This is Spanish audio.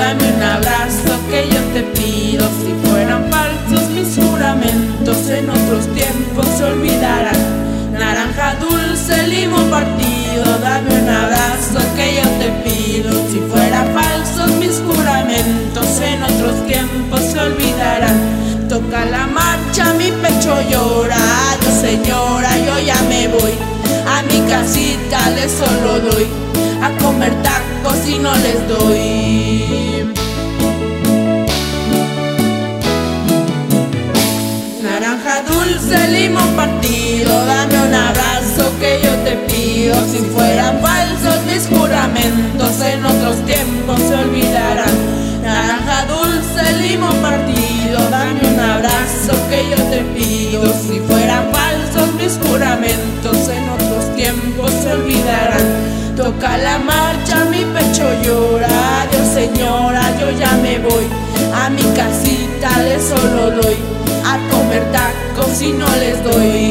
dame un abrazo que yo te pido. Si fueran falsos mis juramentos, en otros tiempos se olvidarán. Naranja dulce, limón partido, dame un abrazo que yo te pido. Si fueran falsos mis juramentos, en otros tiempos se olvidarán. Toca la marcha, mi pecho llora. Adiós señora, yo ya me voy. A mi casita les solo doy a comer tacos y no les doy. Naranja dulce, limón partido, dame un abrazo que yo te pido. Si fueran falsos mis juramentos, en otros tiempos se olvidarán. Naranja dulce, limón partido, dame un abrazo que yo te pido. Si fueran falsos mis juramentos, en otros tiempos se olvidarán. Toca la marcha, mi pecho llora. Adiós señora, yo ya me voy. A mi casita les solo doy a comer tacos y no les doy.